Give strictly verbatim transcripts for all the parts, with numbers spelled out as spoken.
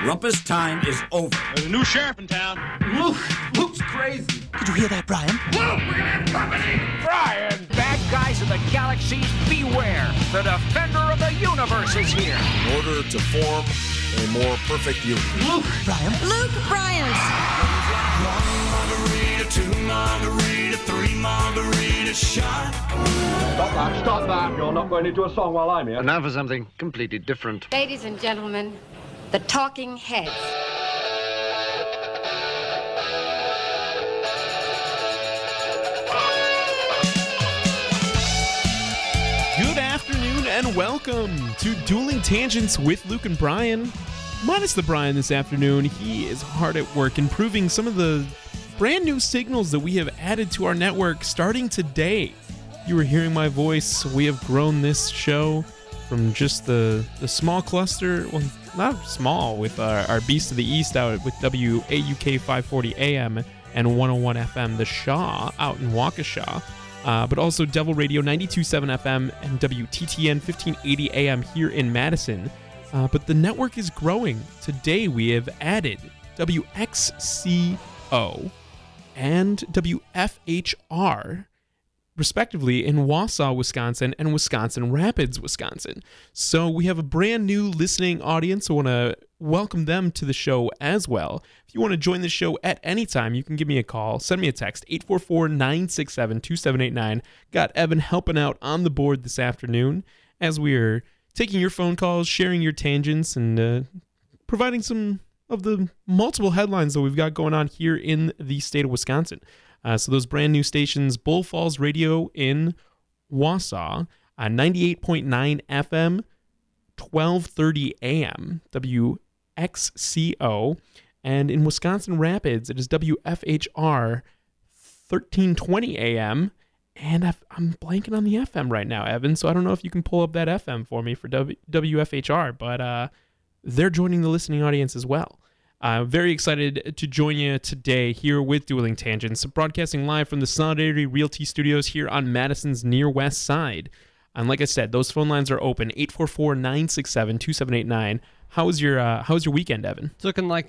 Rumpus time is over. There's a new sheriff in town. Luke, Luke's crazy. Did you hear that, Brian? Luke, we're gonna have company. Brian! Bad guys of the galaxies, beware! The defender of the universe is here! In order to form a more perfect union. Luke! Brian? Luke Bryant! One margarita, two margarita, three margarita shot. Stop that, stop that. You're not going to do a song while I'm here. And now for something completely different. Ladies and gentlemen, the Talking Heads. Good afternoon and welcome to Dueling Tangents with Luke and Brian. Minus the Brian this afternoon, he is hard at work improving some of the brand new signals that we have added to our network starting today. You were hearing my voice. We have grown this show from just the, the small cluster, well, not small, with our, our Beast of the East out with W A U K five forty A M and one oh one F M, The Shaw, out in Waukesha. Uh, but also Devil Radio ninety-two point seven F M and W T T N fifteen eighty A M here in Madison. Uh, but the network is growing. Today we have added W X C O and W F H R, respectively, in Wausau, Wisconsin, and Wisconsin Rapids, Wisconsin. So we have a brand new listening audience. I want to welcome them to the show as well. If you want to join the show at any time, you can give me a call. Send me a text, eight four four, nine six seven, two seven eight nine. Got Evan helping out on the board this afternoon as we are taking your phone calls, sharing your tangents, and uh, providing some of the multiple headlines that we've got going on here in the state of Wisconsin. Uh, so those brand new stations, Bull Falls Radio in Wausau, uh, ninety-eight point nine F M, twelve thirty A M, W X C O, and in Wisconsin Rapids, it is W F H R, thirteen twenty A M, and I've, I'm blanking on the F M right now, Evan, so I don't know if you can pull up that F M for me for w, W F H R, but uh, they're joining the listening audience as well. Uh, very excited to join you today here with Dueling Tangents, broadcasting live from the Solidarity Realty Studios here on Madison's near west side. And like I said, those phone lines are open, eight four four, nine six seven, two seven eight nine. How was your uh, How was your weekend, Evan? It's looking like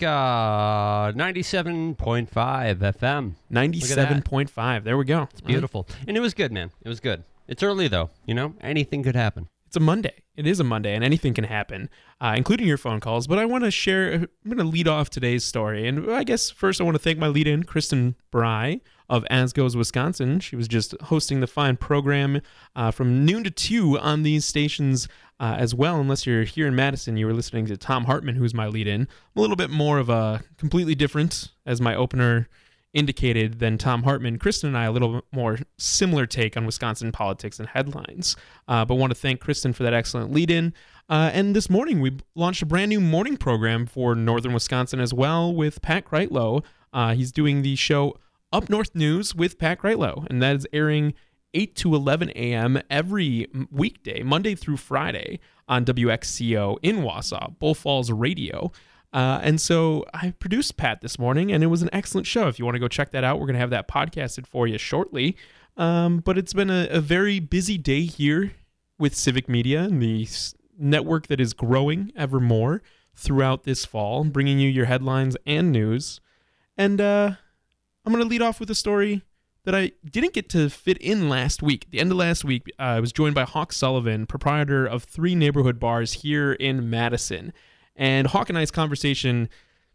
uh, ninety-seven point five F M. ninety-seven point five. There we go. It's beautiful. Right. And it was good, man. It was good. It's early, though. You know, anything could happen. It's a Monday. It is a Monday, and anything can happen, uh, including your phone calls. But I want to share, I'm going to lead off today's story. And I guess first I want to thank my lead-in, Kristen Bry of As Goes Wisconsin. She was just hosting the fine program uh, from noon to two on these stations uh, as well. Unless you're here in Madison, you were listening to Tom Hartman, who's my lead-in. A little bit more of a completely different, as my opener indicated, than Tom Hartman. Kristen and I a little bit more similar take on Wisconsin politics and headlines. Uh, but want to thank Kristen for that excellent lead-in. Uh, and this morning we launched a brand new morning program for Northern Wisconsin as well with Pat Kreitlow. Uh, he's doing the show Up North News with Pat Kreitlow, and that is airing eight to eleven A M every weekday, Monday through Friday on W X C O in Wausau, Bull Falls Radio. Uh, and so I produced Pat this morning, and it was an excellent show. If you want to go check that out, we're going to have that podcasted for you shortly. Um, but it's been a, a very busy day here with Civic Media and the s- network that is growing ever more throughout this fall, bringing you your headlines and news. And uh, I'm going to lead off with a story that I didn't get to fit in last week. At the end of last week, uh, I was joined by Hawk Sullivan, proprietor of three neighborhood bars here in Madison. And Hawk and I's conversation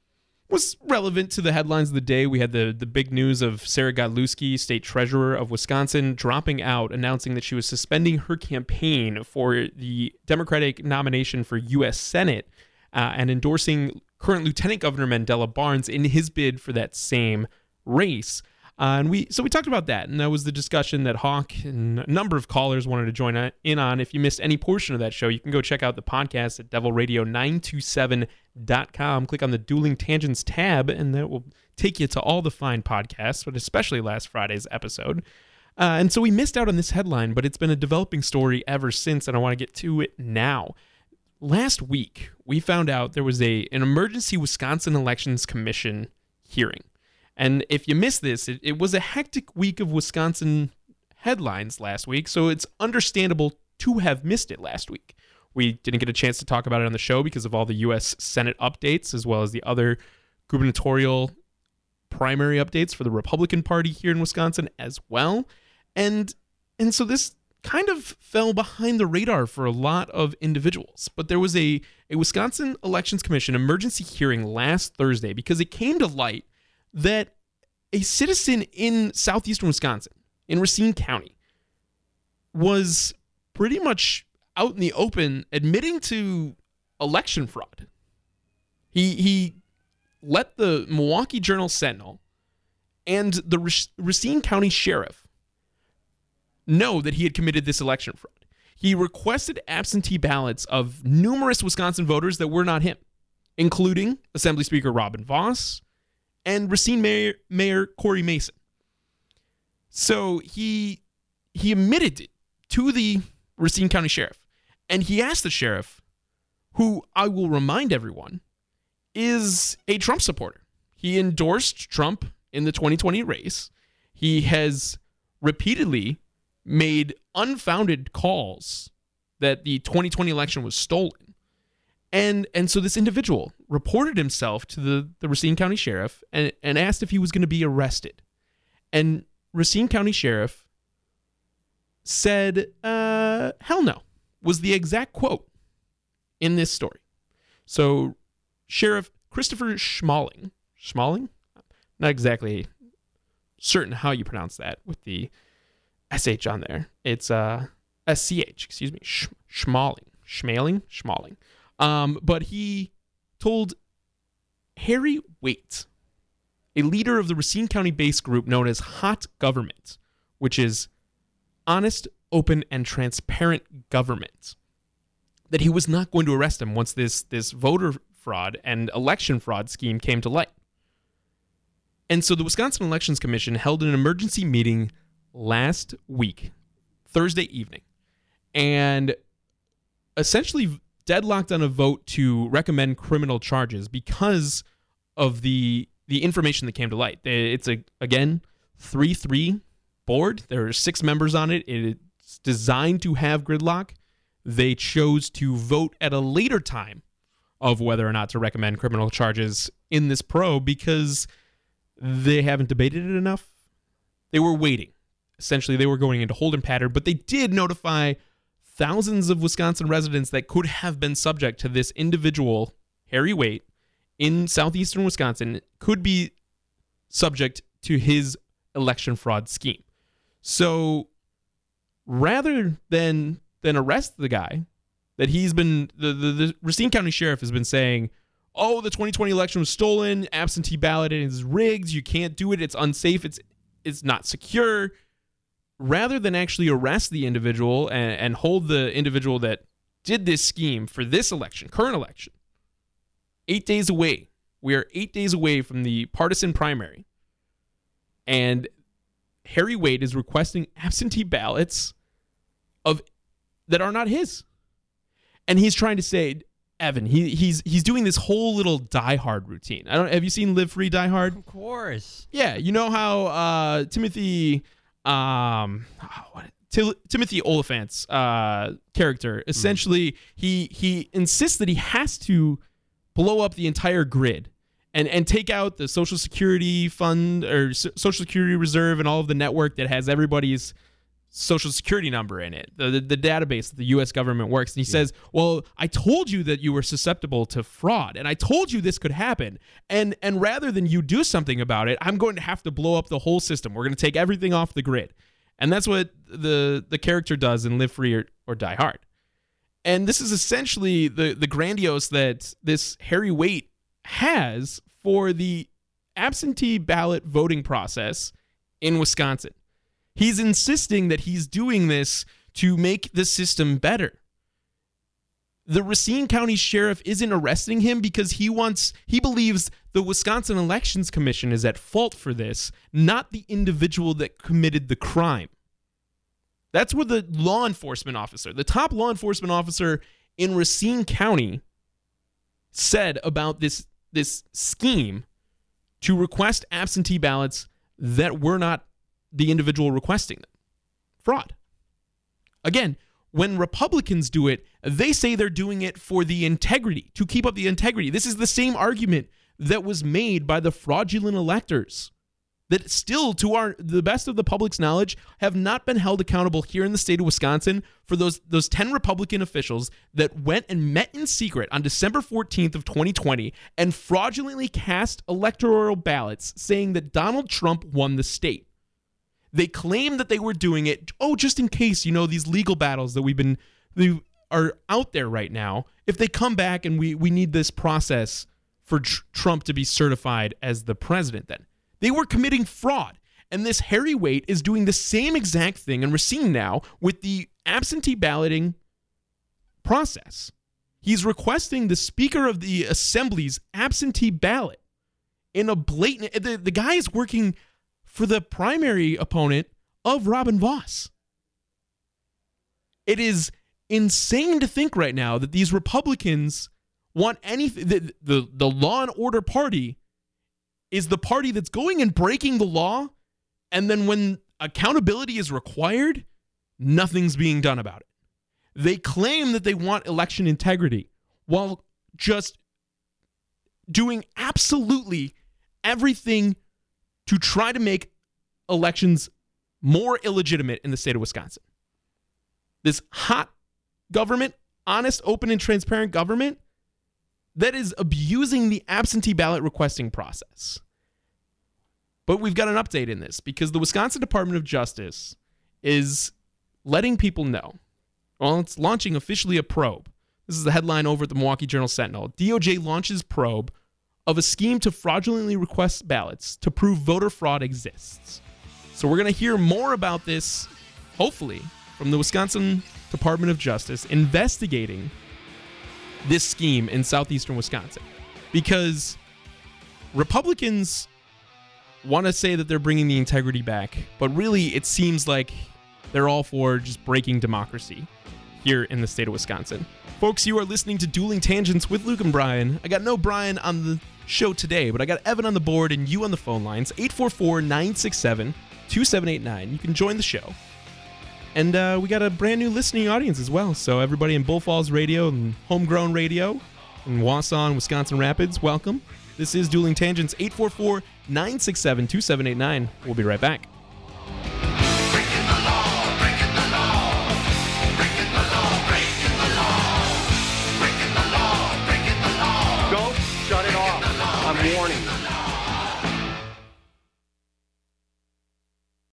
was relevant to the headlines of the day. We had the, the big news of Sarah Godlewski, state treasurer of Wisconsin, dropping out, announcing that she was suspending her campaign for the Democratic nomination for U S Senate uh, and endorsing current Lieutenant Governor Mandela Barnes in his bid for that same race. Uh, and we so we talked about that, and that was the discussion that Hawk and a number of callers wanted to join in on. If you missed any portion of that show, you can go check out the podcast at devil radio nine two seven dot com. Click on the Dueling Tangents tab, and that will take you to all the fine podcasts, but especially last Friday's episode. Uh, and so we missed out on this headline, but it's been a developing story ever since, and I want to get to it now. Last week, we found out there was a an emergency Wisconsin Elections Commission hearing. And if you missed this, it, it was a hectic week of Wisconsin headlines last week, so it's understandable to have missed it last week. We didn't get a chance to talk about it on the show because of all the U S Senate updates, as well as the other gubernatorial primary updates for the Republican Party here in Wisconsin as well. And and so this kind of fell behind the radar for a lot of individuals. But there was a, a Wisconsin Elections Commission emergency hearing last Thursday because it came to light that a citizen in southeastern Wisconsin, in Racine County, was pretty much out in the open admitting to election fraud. He he let the Milwaukee Journal-Sentinel and the Racine County Sheriff know that he had committed this election fraud. He requested absentee ballots of numerous Wisconsin voters that were not him, including Assembly Speaker Robin Vos and Racine Mayor, Mayor Corey Mason. So he he admitted it to the Racine County Sheriff, and he asked the sheriff, who I will remind everyone is a Trump supporter. He endorsed Trump in the twenty twenty race. He has repeatedly made unfounded calls that the twenty twenty election was stolen. And and so this individual reported himself to the, the Racine County Sheriff and, and asked if he was going to be arrested. And Racine County Sheriff said, uh, hell no, was the exact quote in this story. So Sheriff Christopher Schmalling, Schmalling? Not exactly certain how you pronounce that with the S H on there. It's uh, S C H, excuse me, Sch- Schmalling, Schmaling, Schmalling. Um, but he told Harry Waite, a leader of the Racine County-based group known as Hot Government, which is honest, open, and transparent government, that he was not going to arrest him once this, this voter fraud and election fraud scheme came to light. And so the Wisconsin Elections Commission held an emergency meeting last week, Thursday evening, and essentially deadlocked on a vote to recommend criminal charges because of the the information that came to light. It's, a again, three three board. There are six members on it. It's designed to have gridlock. They chose to vote at a later time of whether or not to recommend criminal charges in this probe because they haven't debated it enough. They were waiting. Essentially, they were going into holding pattern, but they did notify thousands of Wisconsin residents that could have been subject to this individual, Harry Waite, in southeastern Wisconsin, could be subject to his election fraud scheme. So rather than than arrest the guy, that he's been, the, the, the Racine County Sheriff has been saying, oh, the twenty twenty election was stolen, absentee ballot is rigged, you can't do it, it's unsafe, it's it's not secure. Rather than actually arrest the individual and, and hold the individual that did this scheme for this election, current election, eight days away. We are eight days away from the partisan primary. And Harry Waite is requesting absentee ballots of that are not his. And he's trying to say, Evan, he he's he's doing this whole little Die Hard routine. I don't have you seen Live Free Die Hard? Of course. Yeah, you know how uh, Timothy um what, Til- Timothy Oliphant's uh, character essentially mm. he he insists that he has to blow up the entire grid and and take out the Social Security fund or S- Social Security reserve and all of the network that has everybody's Social Security number in it, the, the, the database that the U S government works. And he yeah. says, well, I told you that you were susceptible to fraud, and I told you this could happen. And and rather than you do something about it, I'm going to have to blow up the whole system. We're going to take everything off the grid. And that's what the, the character does in Live Free or, or Die Hard. And this is essentially the, the grandiose that this Harry Waite has for the absentee ballot voting process in Wisconsin. He's insisting that he's doing this to make the system better. The Racine County Sheriff isn't arresting him because he wants, he believes the Wisconsin Elections Commission is at fault for this, not the individual that committed the crime. That's what the law enforcement officer, the top law enforcement officer in Racine County, said about this, this scheme to request absentee ballots that were not the individual requesting them. Fraud. Again, when Republicans do it, they say they're doing it for the integrity, to keep up the integrity. This is the same argument that was made by the fraudulent electors that still, to our the best of the public's knowledge, have not been held accountable here in the state of Wisconsin for those those ten Republican officials that went and met in secret on December fourteenth of twenty twenty and fraudulently cast electoral ballots saying that Donald Trump won the state. They claim that they were doing it, oh, just in case, you know, these legal battles that we've been they are out there right now, if they come back and we we need this process for tr- Trump to be certified as the president then. They were committing fraud. And this Harry Waite is doing the same exact thing in Racine now with the absentee balloting process. He's requesting the Speaker of the Assembly's absentee ballot in a blatant... The, the guy is working for the primary opponent of Robin Vos. It is insane to think right now that these Republicans want anything... The, the, the Law and Order Party is the party that's going and breaking the law, and then when accountability is required, nothing's being done about it. They claim that they want election integrity while just doing absolutely everything to try to make elections more illegitimate in the state of Wisconsin. This hot government, honest, open, and transparent government that is abusing the absentee ballot requesting process. But we've got an update in this because the Wisconsin Department of Justice is letting people know. Well, it's launching officially a probe. This is the headline over at the Milwaukee Journal-Sentinel. D O J launches probe of a scheme to fraudulently request ballots to prove voter fraud exists. So we're going to hear more about this, hopefully, from the Wisconsin Department of Justice investigating this scheme in southeastern Wisconsin, because Republicans want to say that they're bringing the integrity back, but really it seems like they're all for just breaking democracy here in the state of Wisconsin. Folks, you are listening to Dueling Tangents with Luke and Brian. I got no Brian on the show today, but I got Evan on the board and you on the phone lines, eight four four, nine six seven, two seven eight nine. You can join the show. And uh, we got a brand new listening audience as well. So everybody in Bull Falls Radio and Homegrown Radio in Wausau and Wisconsin Rapids, welcome. This is Dueling Tangents, eight four four, nine six seven, two seven eight nine. We'll be right back. Breaking the law, breaking the law, breaking the law, breaking the law, breaking the law, breaking the law. Don't shut it off. I'm warning.